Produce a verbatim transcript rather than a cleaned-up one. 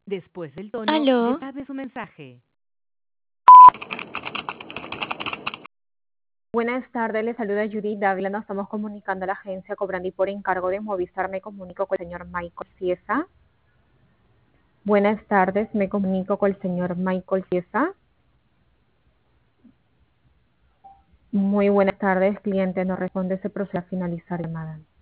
Después del tono, ¿Aló? grabe su mensaje. Buenas tardes, le saluda Judith Dávila. Nos estamos comunicando a la agencia Cobrandi por encargo de Movistar. Me comunico con el señor Michael Ciesa. Buenas tardes, me comunico con el señor Michael Ciesa. Muy buenas tardes, cliente no responde, se procede a finalizar llamada.